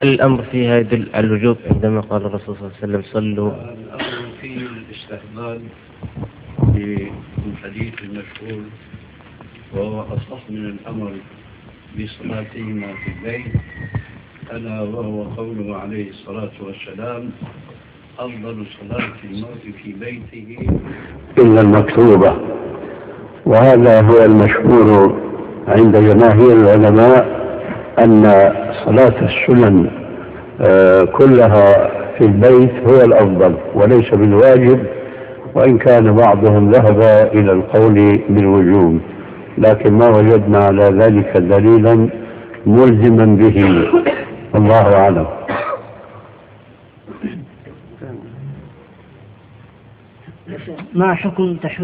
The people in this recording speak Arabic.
الأمر فيها يدل على الوجوب عندما قال الرسول صلى الله عليه وسلم صلوا؟ الأمر فيه الاستحباب بالحديث المشهور، وهو أصح من الأمر بصلاتهما في البيت، ألا وهو قوله عليه الصلاة والسلام: أفضل صلاة المرء في بيته إلا المكتوبة. وهذا هو المشهور عند جماهير العلماء أن صلاة السنن كلها في البيت هو الأفضل وليس بالواجب، وإن كان بعضهم ذهب إلى القول بالوجوب، لكن ما وجدنا على ذلك دليلا ملزما به، الله أعلم. ما حكم